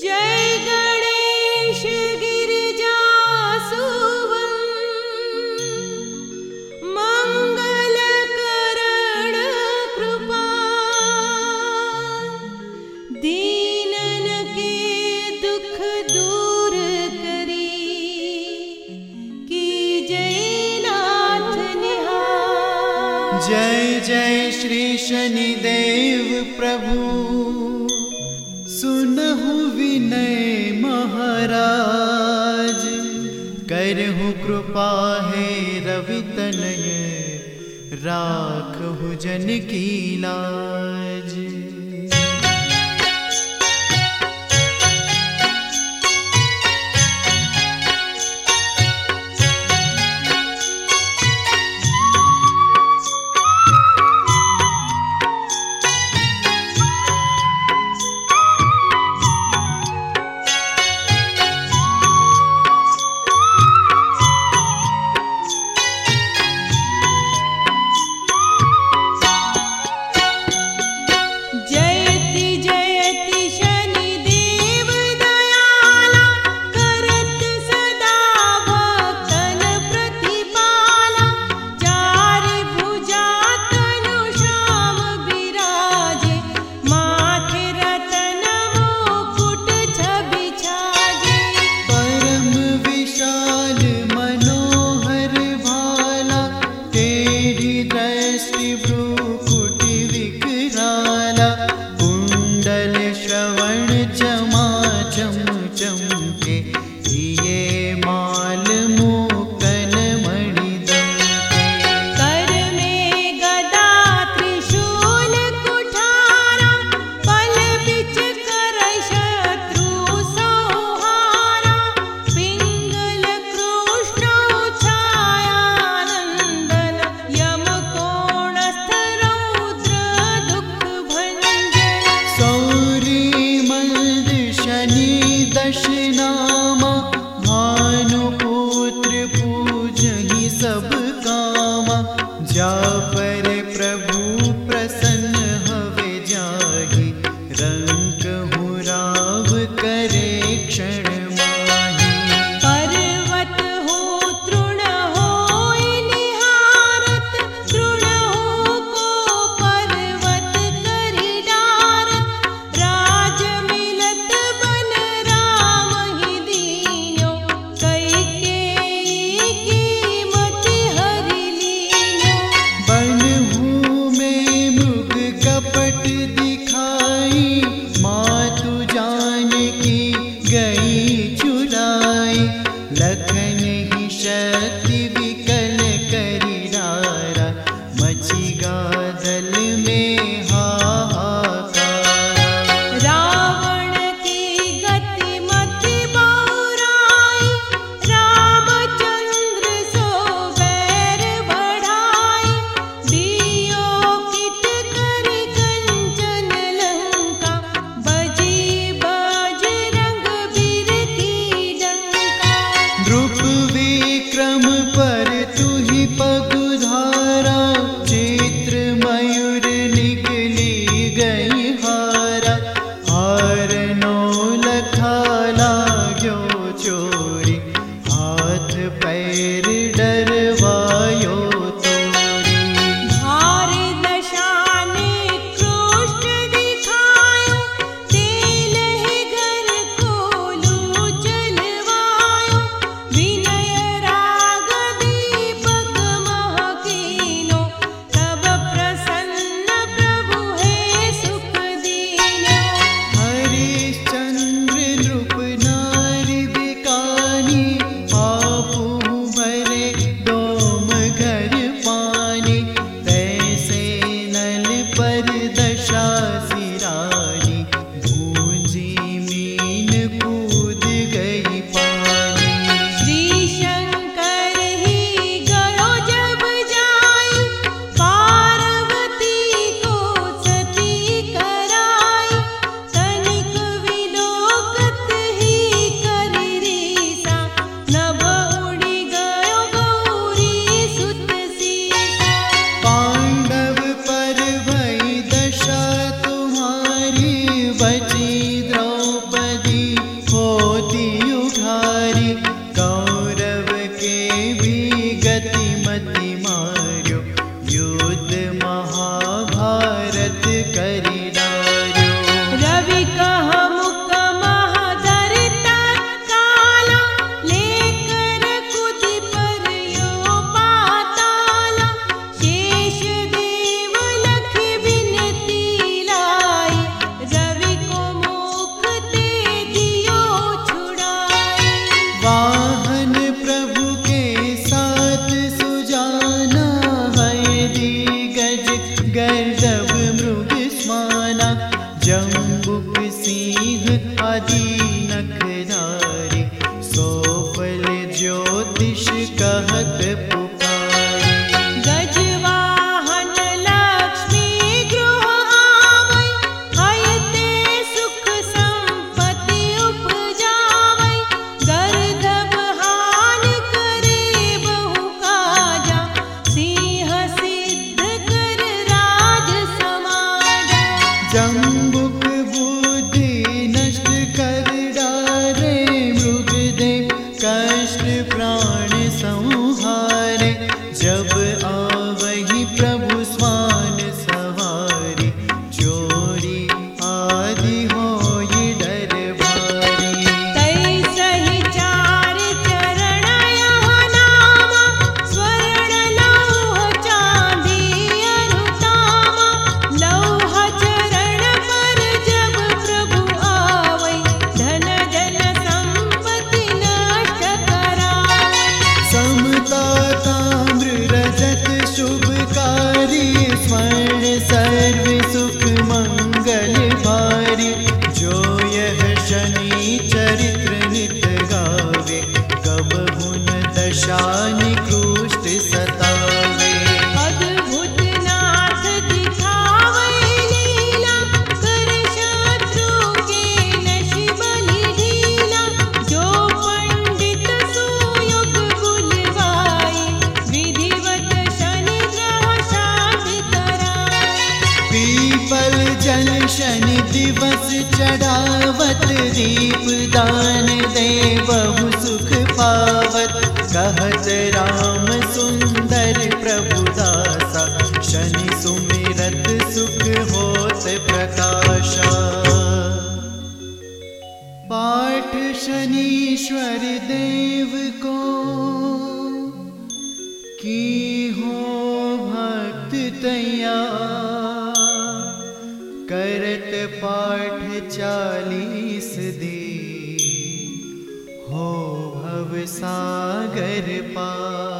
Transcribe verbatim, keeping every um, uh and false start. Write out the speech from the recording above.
जय गणेश गिरिजा सुवन मंगल करण कृपा दीनन के दुख दूर करी की जय नाथ निहार। जय जय श्री शनिदेव प्रभु सुनहु विनय महाराज करहु कृपा है रवि तनय राखहु जन की लाज। सिंह आदि नखधारी, सौ फल ज्योतिष कहत पुकारे। गजवाहन लक्ष्मी गृह आवै, अयते सुख संपत्ति उपजावै। गर्दभ हान करे बहु काजा, सिंह सिद्ध कर राज समाजा। जम्बुक बुद्धि नष्ट कर डारे, मृगदेव कष्ट प्राण संहारे। जब आवहि प्रभु स्वान सवारी, चोरी आदि होई डर भारी। तैसहि चार चरण यहाँ नामा, स्वर्ण लौह चांदी अरुतामा। लौह चरण पर जब प्रभु आवै, धन जन संपत्ति नष्ट करावै। समता ताम्र रजत शुभकारी, स्वर्ण सर्व सुख मंगल भारी। जो यह शनि चरित्र नित गावे, कबहु न दशा निकृष्ट सतावे। अद्भुत नाथ दिखावै लीला, कर शत्रु के नशि बलि ढीला। जो पंडित सुयोग बुलवाई, विधिवत शनि ग्रह शांति कराई। पीपल जल शनि दिवस चढ़ावत, दीप दान दे बहु सुख पावत। कहत राम सुंदर प्रभु दासा, शनि सुमिरत सुख होत प्रकाशा। पाठ शनीश्वर देव को, की हो भक्त तैयार। करत पाठ चालीस दी, हो भव सागर पार।